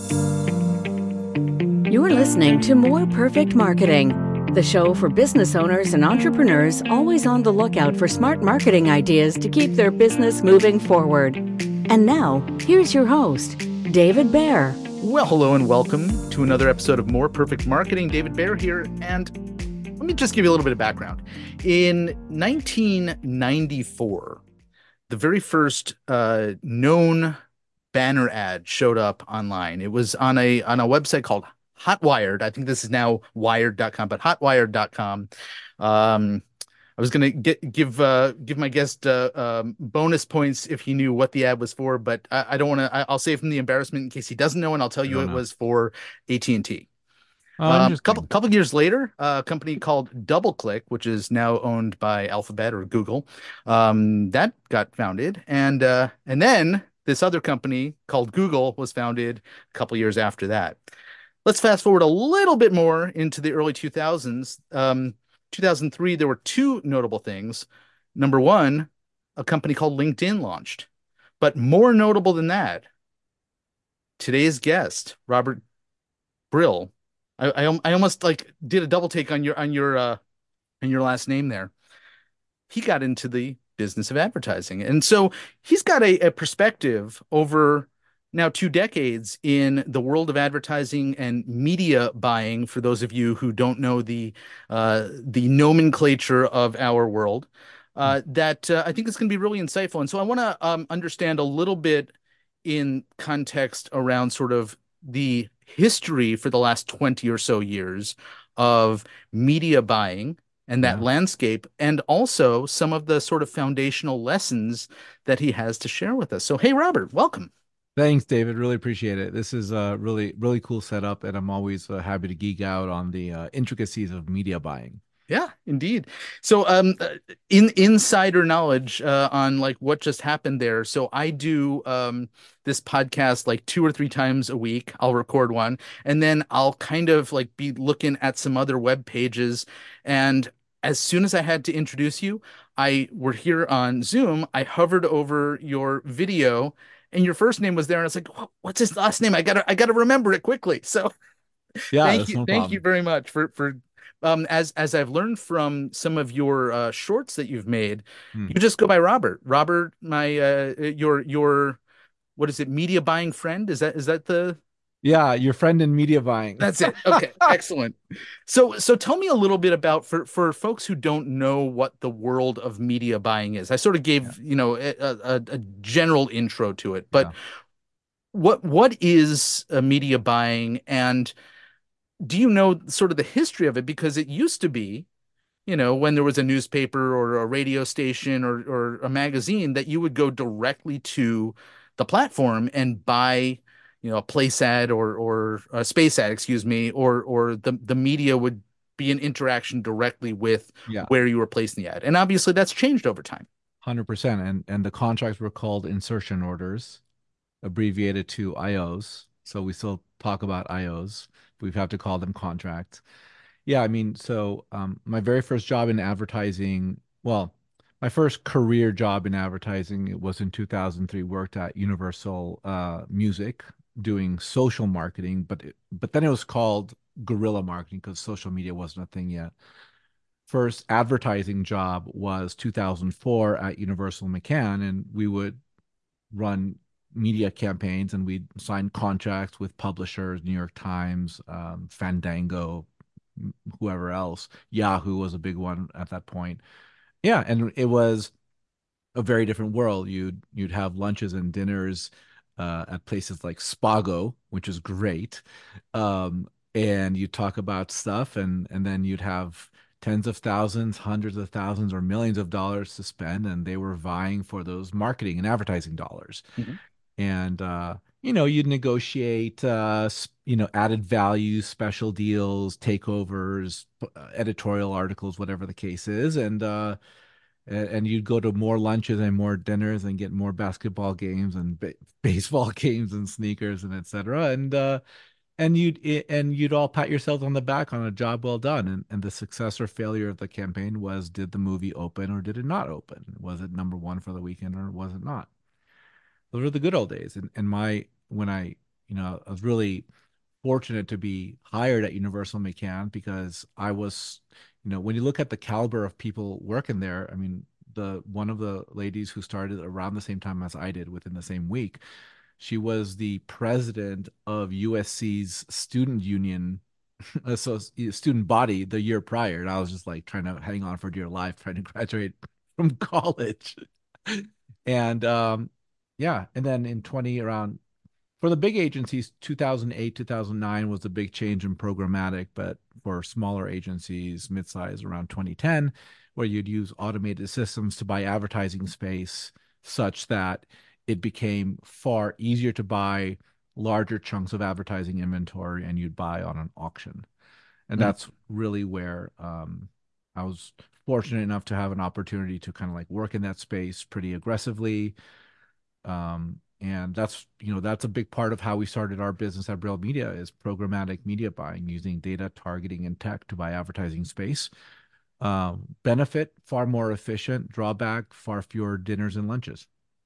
You're listening to More Perfect Marketing, the show for business owners and entrepreneurs always on the lookout for smart marketing ideas to keep their business moving forward. And now, here's your host, David Baer. Well, hello and welcome to another episode of More Perfect Marketing. David Baer here, and let me just give you a little bit of background. In 1994, the very first known banner ad showed up online. It was on a website called Hotwired. I think this is now wired.com, but hotwired.com. I was going to give my guest bonus points if he knew what the ad was for, but I don't want to. I'll save him the embarrassment in case he doesn't know, and I'll tell I you don't it know. was for AT&T. Oh, interesting. Couple years later, a company called DoubleClick, which is now owned by Alphabet or Google, that got founded, and then this other company called Google was founded a couple years after that. Let's fast forward a little bit more into the early 2000s. 2003, there were two notable things. Number one, a company called LinkedIn launched. But more notable than that, today's guest, Robert Brill. I almost like did a double take on your last name there. He got into the business of advertising. And so he's got a perspective over now 2 decades in the world of advertising and media buying, for those of you who don't know the nomenclature of our world, that I think is going to be really insightful. And so I want to understand a little bit in context around sort of the history for the last 20 or so years of media buying and that Yeah. landscape, and also some of the sort of foundational lessons that he has to share with us. So, hey, Robert, welcome. Thanks, David. Really appreciate it. This is a really cool setup, and I'm always happy to geek out on the intricacies of media buying. Yeah, indeed. So, in insider knowledge on like what just happened there. So, I do this podcast like 2 or 3 times a week. I'll record one, and then I'll kind of like be looking at some other web pages. And as soon as I had to introduce you, I were here on Zoom. I hovered over your video, and your first name was there, and I was like, "What's his last name? I gotta remember it quickly." So. Yeah, that's no Thank you problem. very much for as I've learned from some of your shorts that you've made, Hmm. you just go by Robert. Robert, my your what is it? Media buying friend? Is that the Yeah, your friend in media buying. that's it. Okay, excellent. So tell me a little bit about for folks who don't know what the world of media buying is. I sort of Yeah, gave, a general intro to it, but yeah. what is media buying, and do you know sort of the history of it? Because it used to be, when there was a newspaper or a radio station or a magazine, that you would go directly to the platform and buy, a place ad or a space ad, excuse me, or the media would be an interaction directly with Yeah, where you were placing the ad. And obviously that's changed over time. 100%. And the contracts were called insertion orders, abbreviated to IOs. So we still talk about IOs. We have to call them contracts. Yeah, I mean, so my very first job in advertising, well, my first career job in advertising, it was in 2003, worked at Universal Music doing social marketing, but then it was called guerrilla marketing because social media wasn't a thing yet. First advertising job was 2004 at Universal McCann, and we would run media campaigns and we'd sign contracts with publishers, New York Times, Fandango, whoever else. Yahoo was a big one at that point. Yeah, and it was a very different world. You'd have lunches and dinners at places like Spago, which is great, and you talk about stuff, and then you'd have tens of thousands, hundreds of thousands, or millions of dollars to spend, and they were vying for those marketing and advertising dollars. Mhm. And you'd negotiate added value, special deals, takeovers, editorial articles, whatever the case is, and you'd go to more lunches and more dinners and get more basketball games and baseball games and sneakers and etc. And you'd all pat yourselves on the back on a job well done. And the success or failure of the campaign was, did the movie open or did it not open? Was it number one for the weekend or was it not? Those were the good old days. And my when I I was really fortunate to be hired at Universal McCann because I was, when you look at the caliber of people working there, I mean, the one of the ladies who started around the same time as I did within the same week, she was the president of USC's student union, so student body the year prior. And I was just like trying to hang on for dear life, trying to graduate from college. And yeah, and then in 20 around for the big agencies, 2008, 2009 was the big change in programmatic, but for smaller agencies, mid-size around 2010, where you'd use automated systems to buy advertising space such that it became far easier to buy larger chunks of advertising inventory and you'd buy on an auction. And Mhm. that's really where I was fortunate enough to have an opportunity to kind of like work in that space pretty aggressively. And that's a big part of how we started our business at Braille Media is programmatic media buying using data targeting and tech to buy advertising space. Benefit far more efficient, drawback far fewer dinners and lunches.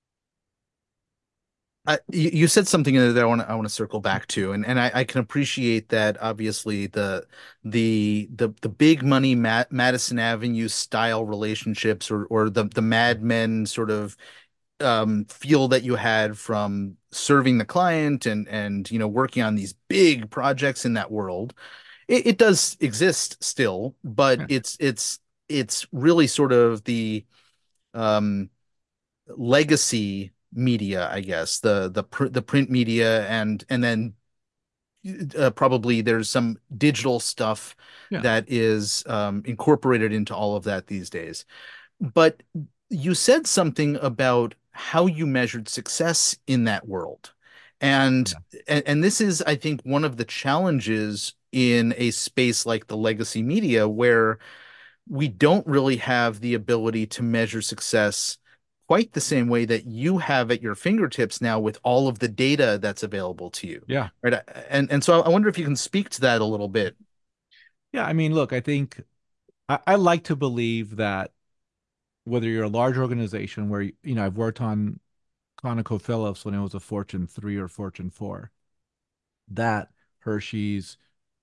You said something in there that I want to circle back to, and I can appreciate that. Obviously, the big money Madison Avenue style relationships, or the Mad Men sort of feel that you had from serving the client and working on these big projects in that world. It does exist still, but Yeah. it's really sort of the um legacy media, I guess, the print media, and then probably there's some digital stuff Yeah. that is incorporated into all of that these days. But you said something about how you measured success in that world. And Yeah. and this is, I think, one of the challenges in a space like the legacy media where we don't really have the ability to measure success quite the same way that you have at your fingertips now with all of the data that's available to you. Yeah. Right. And so I wonder if you can speak to that a little bit. Yeah. I mean, look, I think I like to believe that whether you're a large organization where, I've worked on ConocoPhillips when it was a Fortune 3 or Fortune 4, that Hershey's,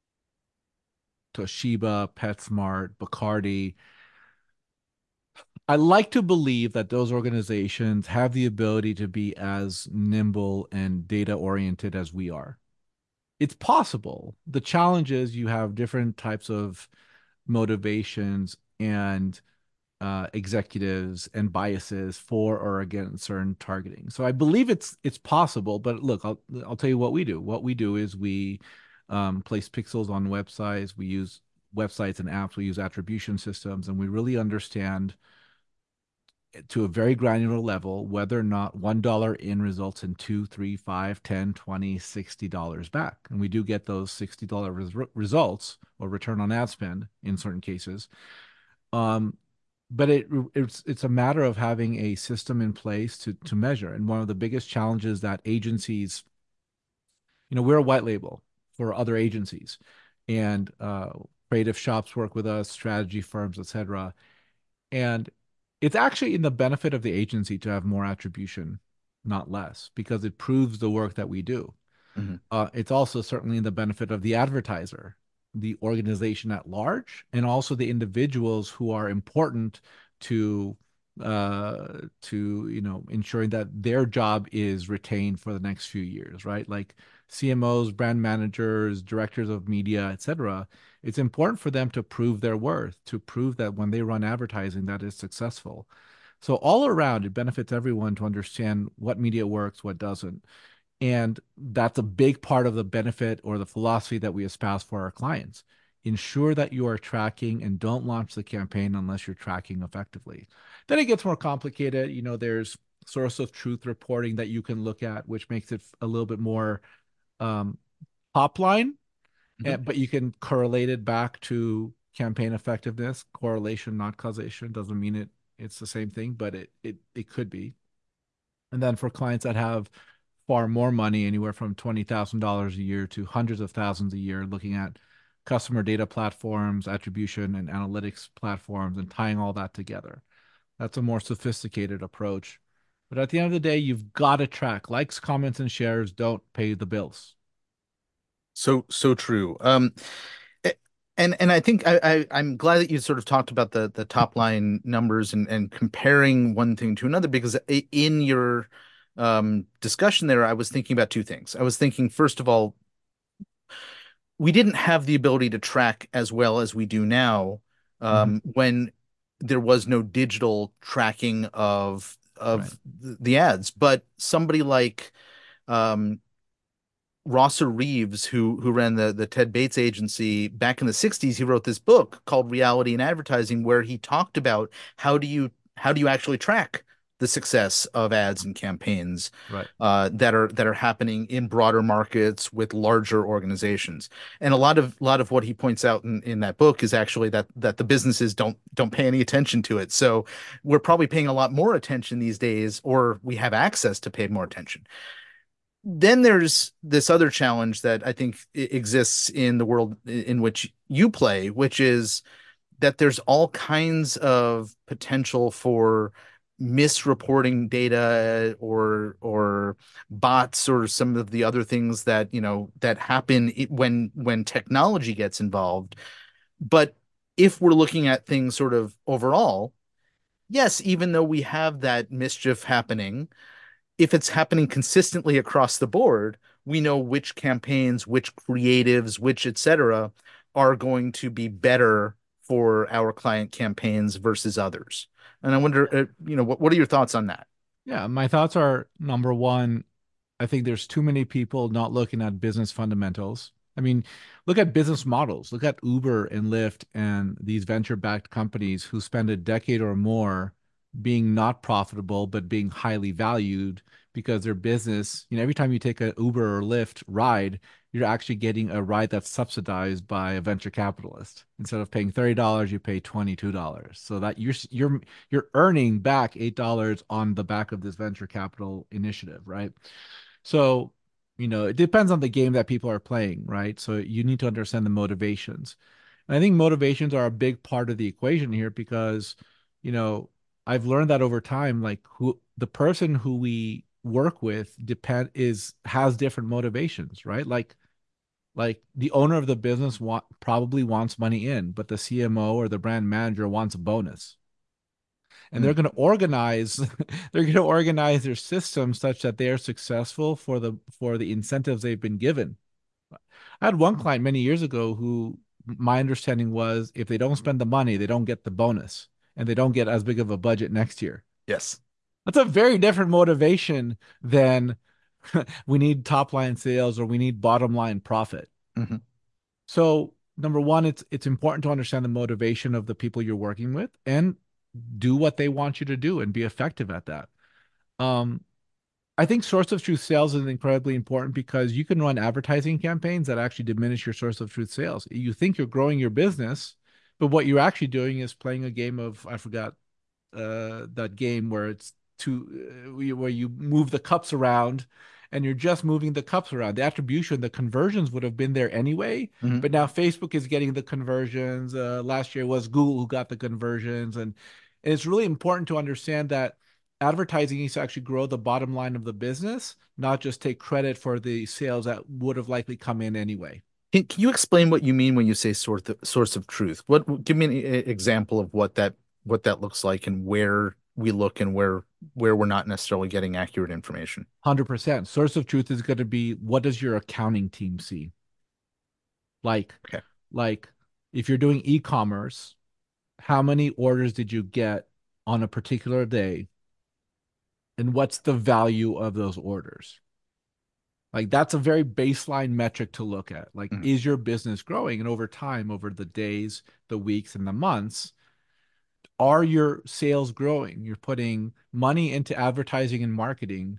Toshiba, PetSmart, Bacardi. I like to believe that those organizations have the ability to be as nimble and data oriented as we are. It's possible. The challenge is you have different types of motivations and executives and biases for or against certain targeting. So I believe it's possible. But look, I'll tell you what we do. What we do is we place pixels on websites. We use websites and apps. We use attribution systems, and we really understand to a very granular level whether or not $1 in results in 2, 3, 5, 10, 20, $60 back. And we do get those $60 results or return on ad spend in certain cases. Um, but it's a matter of having a system in place to measure. And one of the biggest challenges that agencies, we're a white label for other agencies, and creative shops work with us, strategy firms, etc. And it's actually in the benefit of the agency to have more attribution, not less, because it proves the work that we do. Mhm. It's also certainly in the benefit of the advertiser, the organization at large, and also the individuals who are important to ensuring that their job is retained for the next few years, right? Like CMOs, brand managers, directors of media, etc. It's important for them to prove their worth, to prove that when they run advertising, that is successful. So all around, it benefits everyone to understand what media works, what doesn't. And that's a big part of the benefit or the philosophy that we espouse for our clients. Ensure that you are tracking and don't launch the campaign unless you're tracking effectively. Then it gets more complicated. There's source of truth reporting that you can look at, which makes it a little bit more um, top line, Mhm. but you can correlate it back to campaign effectiveness. Correlation, not causation, doesn't mean it's the same thing, but it could be. And then for clients that have far more money, anywhere from $20,000 a year to hundreds of thousands a year, looking at customer data platforms, attribution and analytics platforms, and tying all that together. That's a more sophisticated approach. But at the end of the day, you've got to track. Likes, comments, and shares don't pay the bills. So true. a- and I think I'm glad that you sort of talked about the top line numbers and comparing one thing to another, because in your discussion there, I was thinking about two things. I was thinking, first of all, we didn't have the ability to track as well as we do now, Mhm. when there was no digital tracking Right. of the ads. But somebody like um, Rosser Reeves, who ran the Ted Bates agency back in the 60s, he wrote this book called Reality in Advertising, where he talked about how do you actually track the success of ads and campaigns Right. that are happening in broader markets with larger organizations. And a lot of what he points out in that book is actually that the businesses don't pay any attention to it. So we're probably paying a lot more attention these days, or we have access to pay more attention. Then there's this other challenge that I think exists in the world in which you play, which is that there's all kinds of potential for misreporting data, or bots, or some of the other things that that happen when technology gets involved. But if we're looking at things sort of overall, yes, even though we have that mischief happening, if it's happening consistently across the board, we know which campaigns, which creatives, which et cetera, are going to be better for our client campaigns versus others. And I wonder, what are your thoughts on that? Yeah, my thoughts are number one, I think there's too many people not looking at business fundamentals. I mean, look at business models. Look at Uber and Lyft and these venture-backed companies who spend a decade or more being not profitable, but being highly valued because their business, every time you take a Uber or Lyft ride, you're actually getting a ride that's subsidized by a venture capitalist. Instead of paying $30, you pay $22. So that you're earning back $8 on the back of this venture capital initiative, right? So, it depends on the game that people are playing, right? So you need to understand the motivations. And I think motivations are a big part of the equation here because, you know, I've learned that over time, like who the person who we work with has different motivations, right? Like the owner of the business probably wants money in, but the CMO or the brand manager wants a bonus, and Mm. they're going to organize their system such that they are successful for the incentives they've been given. I had one client many years ago who my understanding was if they don't spend the money, they don't get the bonus, and they don't get as big of a budget next year. Yes. That's a very different motivation than we need top line sales or we need bottom line profit. Hmm. So number one, it's important to understand the motivation of the people you're working with and do what they want you to do and be effective at that. Um, I think source of truth sales is incredibly important because you can run advertising campaigns that actually diminish your source of truth sales. You think you're growing your business, but what you're actually doing is playing a game of, I forgot that game where it's where you move the cups around and you're just moving the cups around. The attribution, the conversions would have been there anyway, Hmm. but now Facebook is getting the conversions. Last year was Google who got the conversions, and it's really important to understand that advertising needs to actually grow the bottom line of the business, not just take credit for the sales that would have likely come in anyway. Can you explain what you mean when you say source of truth? Give me an example of what that looks like, and where we look, and where we're not necessarily getting accurate information. 100%. Source of truth is going to be what does your accounting team see? Like, Okay. like if you're doing e-commerce, how many orders did you get on a particular day? And what's the value of those orders? Like that's a very baseline metric to look at. Like, Mhm. is your business growing? And over time, over the days, the weeks, and the months, are your sales growing? You're putting money into advertising and marketing.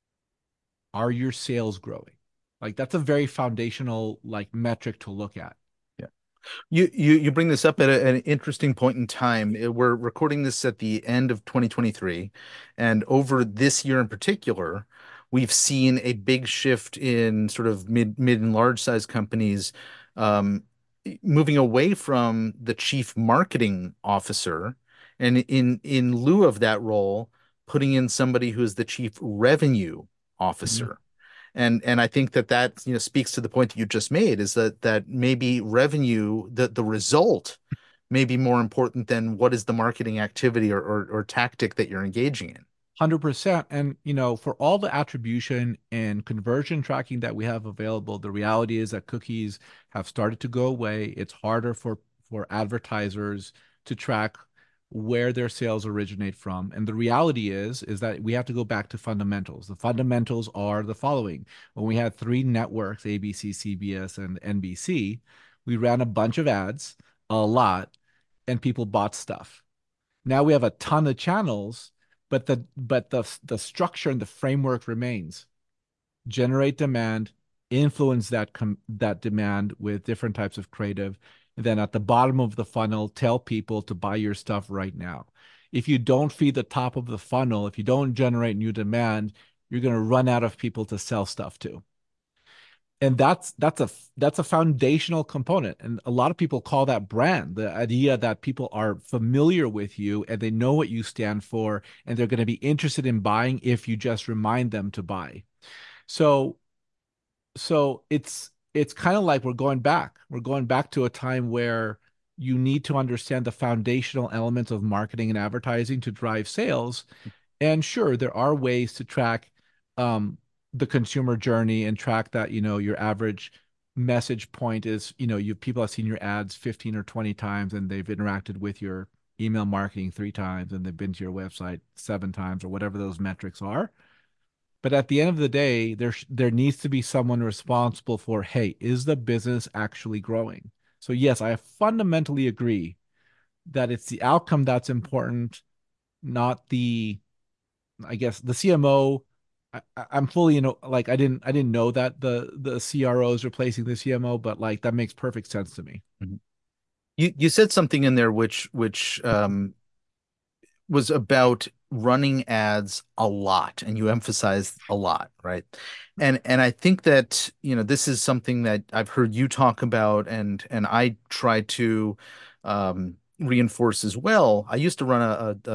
Are your sales growing? Like that's a very foundational like metric to look at. Yeah. You bring this up at an interesting point in time. We're recording this at the end of 2023, and over this year in particular, we've seen a big shift in sort of mid and large size companies, um, moving away from the chief marketing officer, and in lieu of that role, putting in somebody who is the chief revenue Mhm. officer. And I think that speaks to the point that you just made, is that maybe revenue, the result may be more important than what is the marketing activity or tactic that you're engaging in. 100%. And, for all the attribution and conversion tracking that we have available, the reality is that cookies have started to go away. It's harder for advertisers to track where their sales originate from. And the reality is that we have to go back to fundamentals. The fundamentals are the following. When we had three networks, ABC, CBS, and NBC, we ran a bunch of ads, a lot, and people bought stuff. Now we have a ton of channels, but the structure and the framework remains. Generate demand, influence that demand with different types of creative, and then at the bottom of the funnel, tell people to buy your stuff right now. If you don't feed the top of the funnel, if you don't generate new demand, you're going to run out of people to sell stuff to. And that's a foundational component, and a lot of people call that brand, the idea that people are familiar with you and they know what you stand for, and they're going to be interested in buying if you just remind them to buy. So so it's kind of like we're going back to a time where you need to understand the foundational elements of marketing and advertising to drive sales. And sure, there are ways to track um, the consumer journey and track that, your average message point is, people have seen your ads 15 or 20 times and they've interacted with your email marketing 3 times and they've been to your website 7 times or whatever those metrics are. But at the end of the day, there needs to be someone responsible for, hey, is the business actually growing? So yes, I fundamentally agree that it's the outcome that's important, not the, I guess, the CMO. I'm fully, like I didn't know that the CRO is replacing the CMO, but like that makes perfect sense to me. Mhm. You said something in there which was about running ads a lot, and you emphasized a lot, right? And I think that, this is something that I've heard you talk about, and I try to reinforce as well. I used to run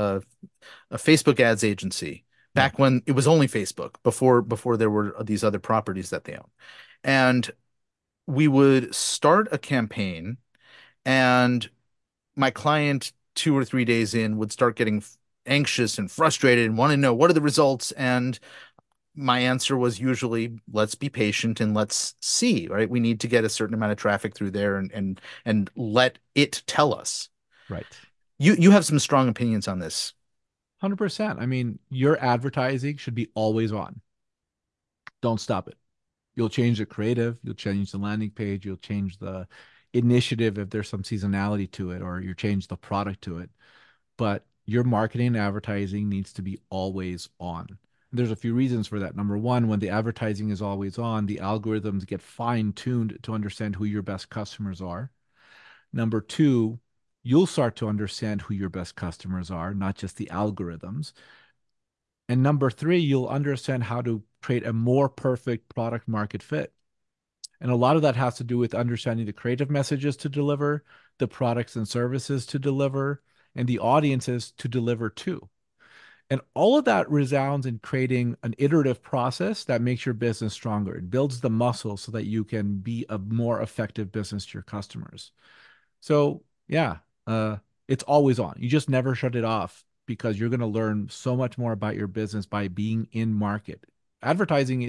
a Facebook ads agency Yeah. back when it was only Facebook, before there were these other properties that they own. And we would start a campaign, and my client 2 or 3 days in would start getting anxious and frustrated and want to know what are the results. And my answer was usually, let's be patient and let's see, right? We need to get a certain amount of traffic through there, and let it tell us. Right. You have some strong opinions on this. 100%. I mean, your advertising should be always on. Don't stop it. You'll change the creative, you'll change the landing page, you'll change the initiative if there's some seasonality to it, or you change the product to it. But your marketing and advertising needs to be always on. There's a few reasons for that. Number one, when the advertising is always on, the algorithms get fine-tuned to understand who your best customers are. Number two, you'll start to understand who your best customers are, not just the algorithms. And number three, you'll understand how to create a more perfect product market fit. And a lot of that has to do with understanding the creative messages to deliver, the products and services to deliver, and the audiences to deliver to. And all of that resounds in creating an iterative process that makes your business stronger. It builds the muscle so that you can be a more effective business to your customers. So yeah, it's always on. You just never shut it off because you're going to learn so much more about your business by being in market. Advertising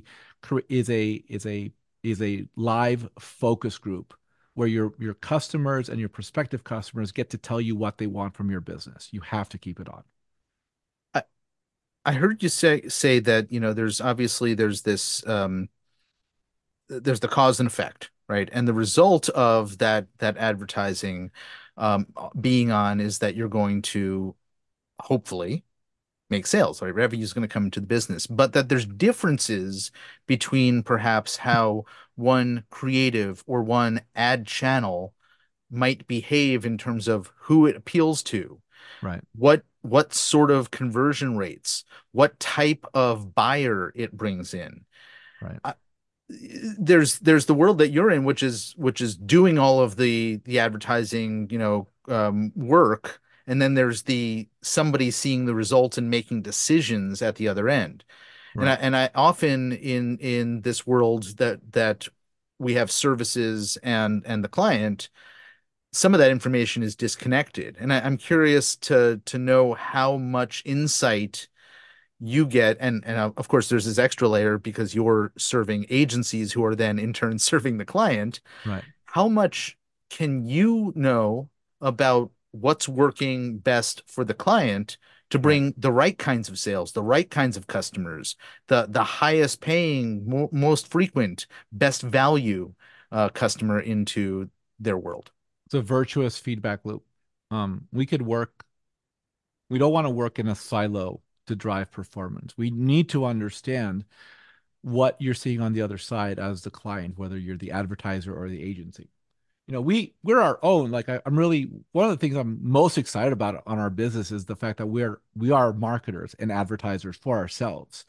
is a live focus group where your customers and your prospective customers get to tell you what they want from your business. You have to keep it on. I, I heard you say that, there's this there's the cause and effect, right? And the result of that advertising um, being on is that you're going to hopefully make sales, right? Revenue is going to come into the business, but that there's differences between perhaps how one creative or one ad channel might behave in terms of who it appeals to, Right. what sort of conversion rates, what type of buyer it brings in. Right. There's the world that you're in, which is doing all of the advertising, work, and then there's the somebody seeing the results and making decisions at the other end. Right. And I often in this world that we have services and the client, some of that information is disconnected. And I'm curious to know how much insight you get, and of course there's this extra layer because you're serving agencies who are then in turn serving the client. Right. How much can you know about what's working best for the client to Right. bring the right kinds of sales, the right kinds of customers, the highest paying, most frequent, best value customer into their world? It's a virtuous feedback loop. We could work, we don't want to work in a silo to drive performance. We need to understand what you're seeing on the other side as the client, whether you're the advertiser or the agency. We're our own. Like I'm really, one of the things I'm most excited about on our business is the fact that we are marketers and advertisers for ourselves.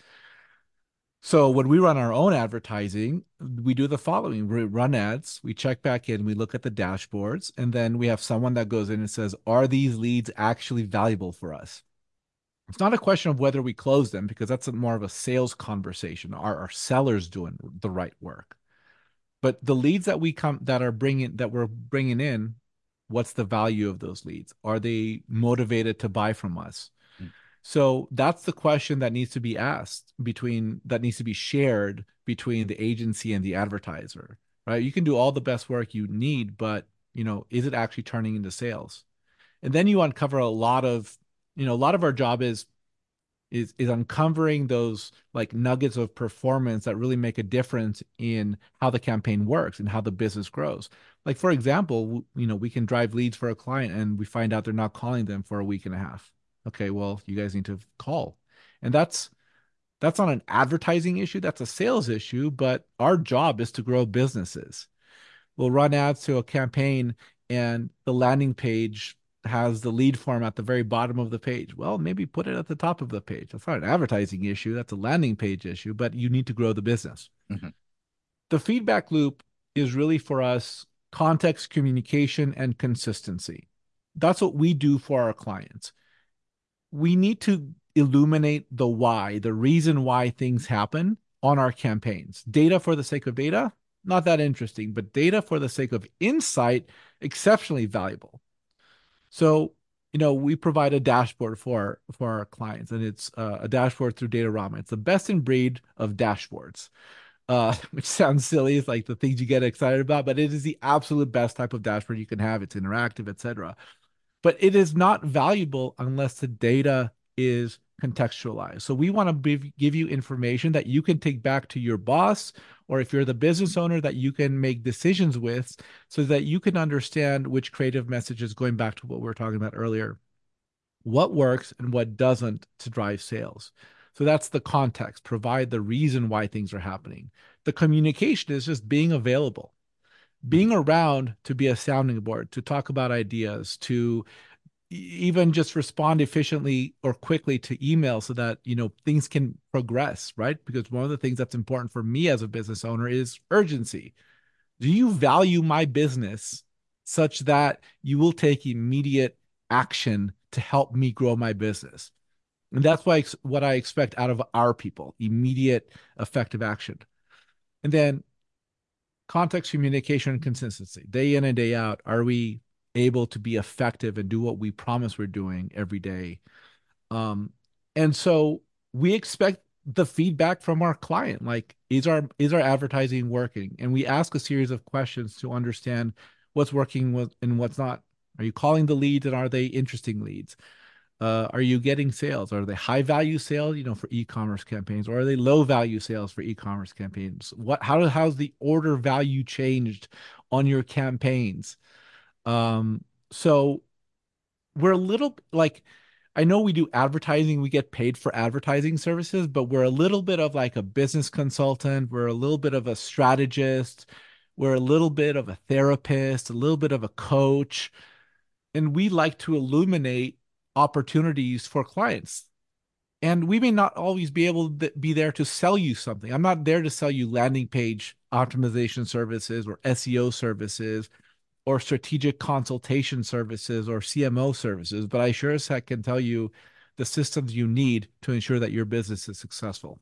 So when we run our own advertising, we do the following: we run ads, we check back in, we look at the dashboards, and then we have someone that goes in and says, are these leads actually valuable for us? It's not a question of whether we close them, because that's more of a sales conversation. Are our sellers doing the right work? But the leads that we're bringing in, what's the value of those leads? Are they motivated to buy from us? So that's the question that needs to be asked that needs to be shared between the agency and the advertiser, right? You can do all the best work you need, but is it actually turning into sales? And then you uncover a lot of our job is uncovering those like nuggets of performance that really make a difference in how the campaign works and how the business grows. Like, for example, we can drive leads for a client and we find out they're not calling them for a week and a half. Okay, well, you guys need to call. And that's not an advertising issue, that's a sales issue, but our job is to grow businesses. We'll run ads to a campaign and the landing page has the lead form at the very bottom of the page. Well, maybe put it at the top of the page. That's not an advertising issue, that's a landing page issue, but you need to grow the business. Mm-hmm. The feedback loop is really for us context, communication, and consistency. That's what we do for our clients. We need to illuminate the why, the reason why things happen on our campaigns. Data for the sake of data, not that interesting, but data for the sake of insight, exceptionally valuable. So, we provide a dashboard for our clients, and it's a dashboard through Datorama. It's the best in breed of dashboards, which sounds silly. It's like the things you get excited about, but it is the absolute best type of dashboard you can have. It's interactive, etc. But it is not valuable unless the data is contextualized. So we want to give you information that you can take back to your boss, or if you're the business owner, that you can make decisions with, so that you can understand which creative messages, going back to what we were talking about earlier, what works and what doesn't to drive sales. So that's the context, provide the reason why things are happening. The communication is just being available, being around to be a sounding board, to talk about ideas, to even just respond efficiently or quickly to email so that things can progress, right? Because one of the things that's important for me as a business owner is urgency. Do you value my business such that you will take immediate action to help me grow my business? And that's what I expect out of our people: immediate effective action. And then context, communication, and consistency. Day in and day out, are we able to be effective and do what we promise we're doing every day? And so we expect the feedback from our client. Like, is our advertising working? And we ask a series of questions to understand what's working and what's not. Are you calling the leads, and are they interesting leads? Are you getting sales? Are they high value sales, for e-commerce campaigns, or are they low value sales for e-commerce campaigns? How's the order value changed on your campaigns? So we're a little like, I know we do advertising, we get paid for advertising services, but we're a little bit of like a business consultant. We're a little bit of a strategist. We're a little bit of a therapist, a little bit of a coach. And we like to illuminate opportunities for clients. And we may not always be able to be there to sell you something. I'm not there to sell you landing page optimization services or SEO services. or strategic consultation services or CMO services, but I sure as heck can tell you the systems you need to ensure that your business is successful.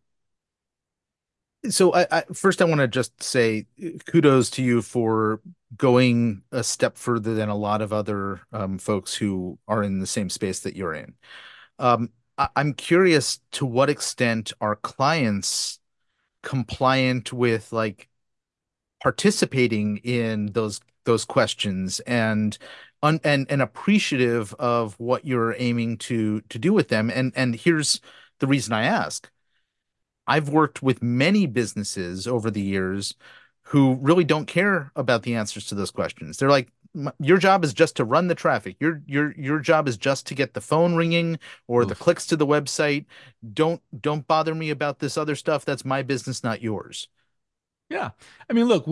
So first I want to just say kudos to you for going a step further than a lot of other folks who are in the same space that you're in. I'm curious to what extent are clients compliant with like participating in those questions and appreciative of what you're aiming to do with them. And here's the reason I ask. I've worked with many businesses over the years who really don't care about the answers to those questions. They're like, your job is just to run the traffic. Your job is just to get the phone ringing or the Oof. clicks to the website. Don't bother me about this other stuff. That's my business, not yours. Yeah. I mean, look,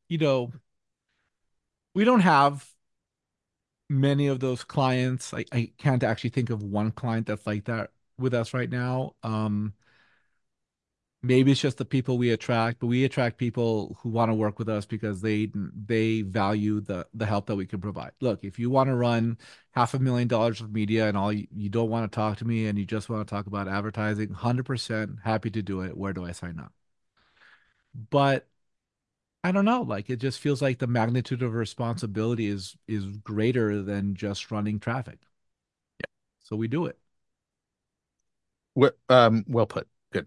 we don't have many of those clients. I can't actually think of one client that's like that with us right now. Maybe it's just the people we attract, but we attract people who want to work with us because they value the help that we can provide. Look, if you want to run $500,000 of media and you don't want to talk to me and you just want to talk about advertising, 100% happy to do it. Where do I sign up? But I don't know, like it just feels like the magnitude of responsibility is greater than just running traffic. So we do it. Well put. Good.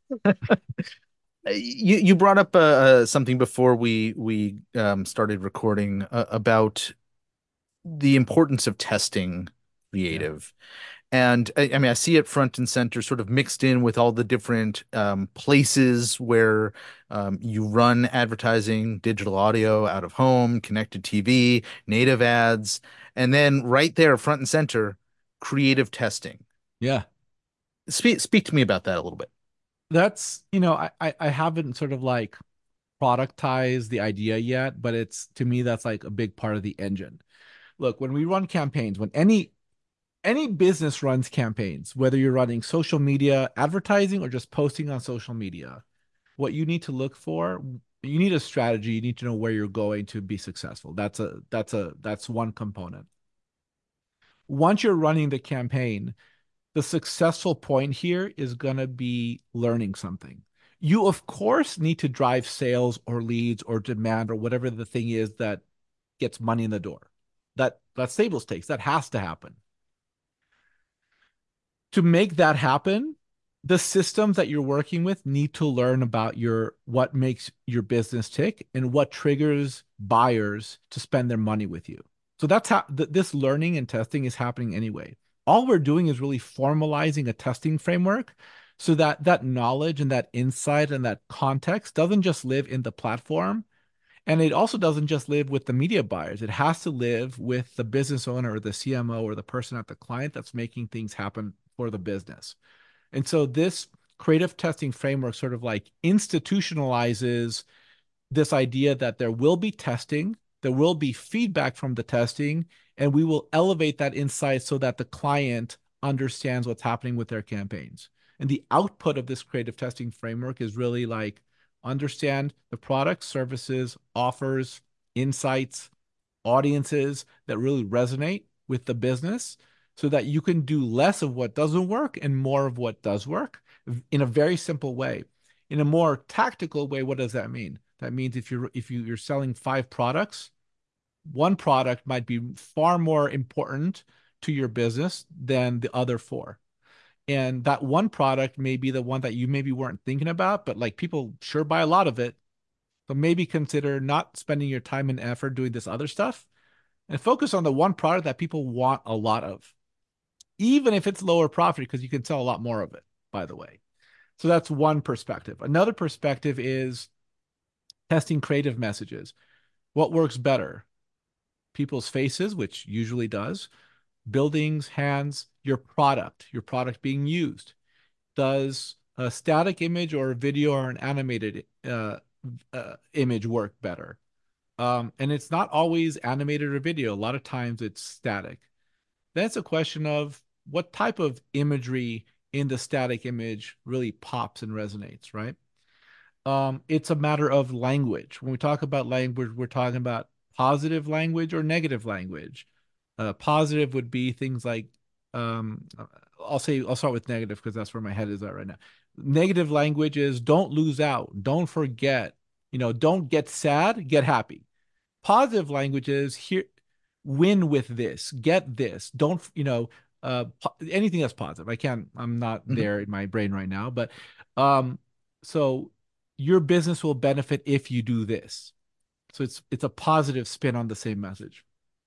You brought up something before we started recording about the importance of testing Yeah. creative. And I mean, I see it front and center, sort of mixed in with all the different places where you run advertising, digital audio, out of home, connected TV, native ads, and then right there, front and center, creative testing. Yeah. Speak to me about that a little bit. That's, I haven't sort of like productized the idea yet, but it's to me that's like a big part of the engine. Look, when we run campaigns, when any business runs campaigns, whether you're running social media advertising or just posting on social media, what you need to look for, you need a strategy, you need to know where you're going to be successful. That's one component. Once you're running the campaign, the successful point here is going to be learning something. You, of course, need to drive sales or leads or demand or whatever the thing is that gets money in the door. That's table stakes. That has to happen. To make that happen, the systems that you're working with need to learn about what makes your business tick and what triggers buyers to spend their money with you. So that's how this learning and testing is happening anyway. All we're doing is really formalizing a testing framework so that that knowledge and that insight and that context doesn't just live in the platform, and it also doesn't just live with the media buyers. It has to live with the business owner or the CMO or the person at the client that's making things happen for the business. And so this creative testing framework sort of like institutionalizes this idea that there will be testing, there will be feedback from the testing, and we will elevate that insight so that the client understands what's happening with their campaigns. And the output of this creative testing framework is really like understand the products, services, offers, insights, audiences that really resonate with the business so that you can do less of what doesn't work and more of what does work in a very simple way. In a more tactical way, what does that mean? That means if you're selling 5 products, one product might be far more important to your business than the other 4. And that one product may be the one that you maybe weren't thinking about, but like people sure buy a lot of it. So maybe consider not spending your time and effort doing this other stuff and focus on the one product that people want a lot of, even if it's lower profit, because you can sell a lot more of it, by the way. So that's one perspective. Another perspective is testing creative messages. What works better? People's faces, which usually does, buildings, hands, your product being used. Does a static image or a video or an animated image work better? And it's not always animated or video. A lot of times it's static. That's a question of what type of imagery in the static image really pops and resonates, right? It's a matter of language. When we talk about language, we're talking about positive language or negative language. Positive would be things like, um, I'll start with negative because that's where my head is at right now. Negative language is don't lose out, don't forget, don't get sad, get happy. Positive language is here, win with this, get this, don't, anything that's positive. I'm not Mhm. there in my brain right now, but um, so your business will benefit if you do this. So it's a positive spin on the same message.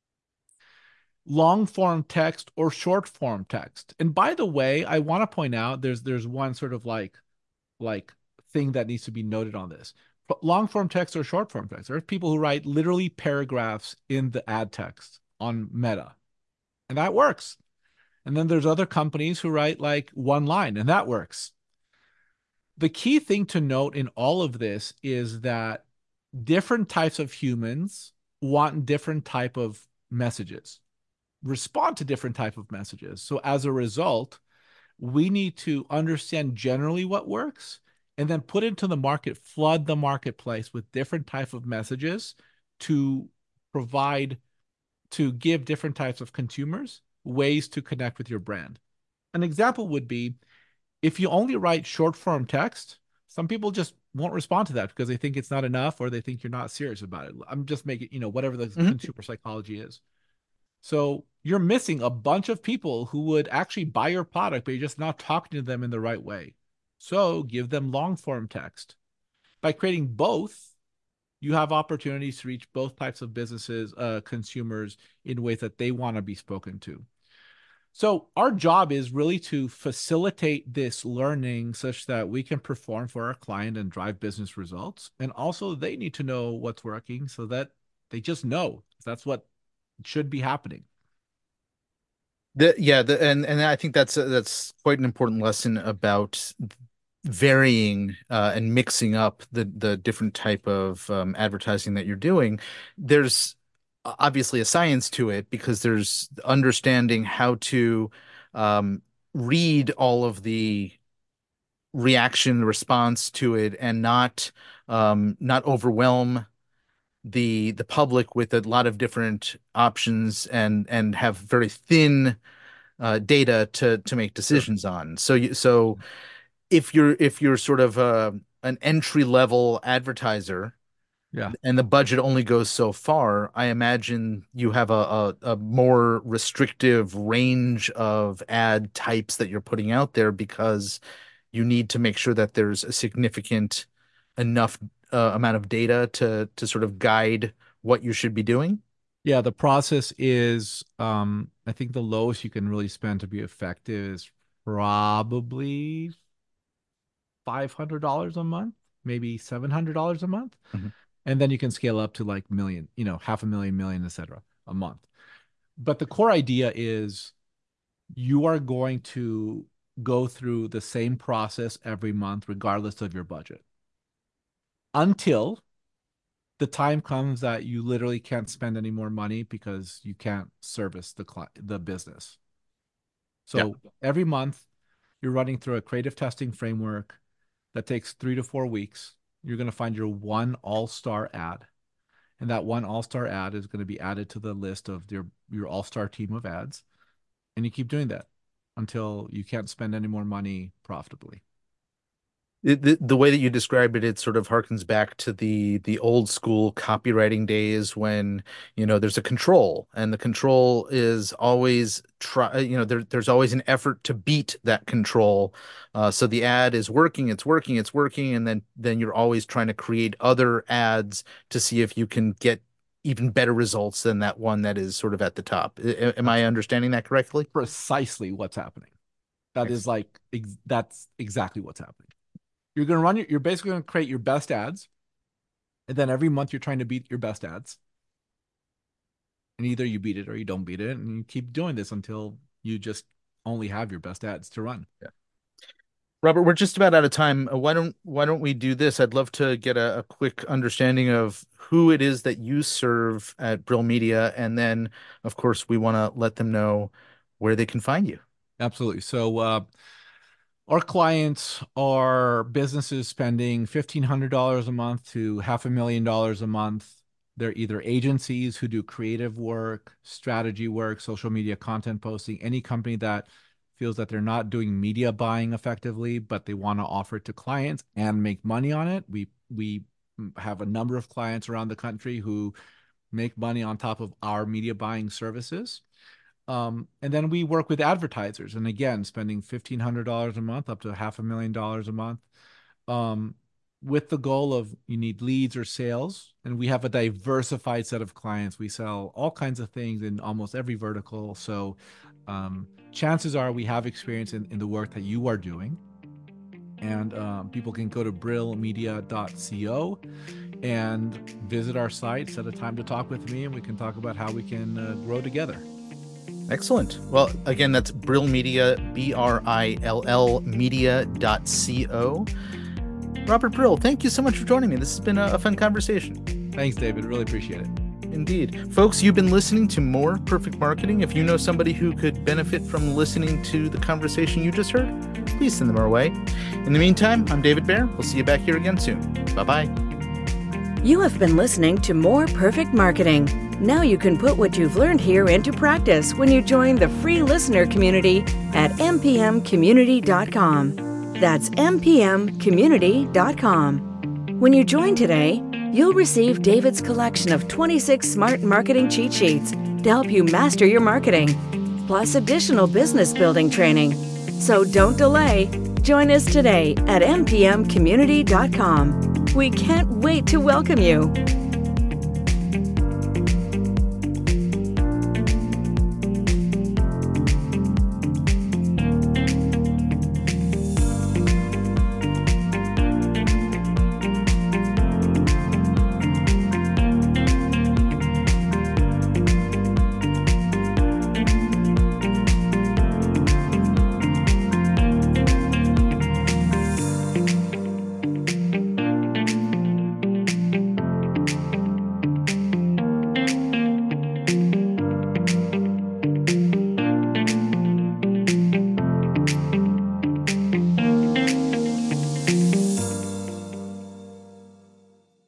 Long form text or short form text. And by the way, I want to point out there's one sort of like thing that needs to be noted on this. But long form text or short form text. There are people who write literally paragraphs in the ad text on Meta, and that works. And then there's other companies who write like one line, and that works. The key thing to note in all of this is that different types of humans want different type of messages, respond to different type of messages. So as a result, we need to understand generally what works and then put into the market, flood the marketplace with different type of messages to provide, to give different types of consumers ways to connect with your brand. An example would be if you only write short form text, some people just won't respond to that because they think it's not enough or they think you're not serious about it. I'm just making, whatever the Mhm. consumer psychology is. So you're missing a bunch of people who would actually buy your product, but you're just not talking to them in the right way. So give them long form text. By creating both, you have opportunities to reach both types of businesses, consumers in ways that they want to be spoken to. So our job is really to facilitate this learning such that we can perform for our client and drive business results. And also they need to know what's working so that they just know that's what should be happening. And I think that's quite an important lesson about varying and mixing up the different type of advertising that you're doing. There's obviously a science to it because there's understanding how to um, read all of the reaction, response to it, and not overwhelm the public with a lot of different options and have very thin data to make Sure. decisions on. So if you're sort of an entry level advertiser Yeah. and the budget only goes so far, I imagine you have a more restrictive range of ad types that you're putting out there because you need to make sure that there's a significant enough amount of data to sort of guide what you should be doing. Yeah, the process is I think the lowest you can really spend to be effective is probably $500 a month, maybe $700 a month. Mhm. And then you can scale up to like million, half a million, million, etc. a month. But the core idea is you are going to go through the same process every month, regardless of your budget, until the time comes that you literally can't spend any more money because you can't service the business. Yeah. So every month you're running through a creative testing framework that takes 3 to 4 weeks. You're going to find your one all-star ad, and that one all-star ad is going to be added to the list of your all-star team of ads, and you keep doing that until you can't spend any more money profitably. The way that you describe it, it sort of harkens back to the old school copywriting days when, there's a control and the control is always there's always an effort to beat that control. So the ad is working, it's working, it's working, and then you're always trying to create other ads to see if you can get even better results than that one that is sort of at the top. Am I That's understanding that correctly? precisely what's happening. That is Excellent. that's exactly what's happening. You're basically going to create your best ads, and then every month you're trying to beat your best ads, and either you beat it or you don't beat it, and you keep doing this until you just only have your best ads to run. Robert, we're just about out of time. Why don't we do this? I'd love to get a quick understanding of who it is that you serve at Brill Media, and then, of course, we want to let them know where they can find you. Absolutely. So our clients are businesses spending $1,500 a month to $500,000 a month They're either agencies who do creative work, strategy work, social media content posting, any company that feels that they're not doing media buying effectively, but they want to offer it to clients and make money on it. We have a number of clients around the country who make money on top of our media buying services. And then we work with advertisers, and again, spending $1,500 a month up to $500,000 a month, with the goal of you need leads or sales. And we have a diversified set of clients. We sell all kinds of things in almost every vertical. So chances are we have experience in the work that you are doing. And people can go to brillmedia.co and visit our site, set a time to talk with me, and we can talk about how we can grow together. Excellent. Well, again, that's Brill Media, BRILL media.co. Robert Brill, thank you so much for joining me. This has been a fun conversation. Thanks, David. Really appreciate it. Indeed. Folks, you've been listening to More Perfect Marketing. If you know somebody who could benefit from listening to the conversation you just heard, please send them our way. In the meantime, I'm David Baer. We'll see you back here again soon. Bye-bye. You have been listening to More Perfect Marketing. Now you can put what you've learned here into practice when you join the free listener community at mpmcommunity.com. That's mpmcommunity.com. When you join today, you'll receive David's collection of 26 smart marketing cheat sheets to help you master your marketing, plus additional business building training. So don't delay. Join us today at mpmcommunity.com. We can't wait to welcome you.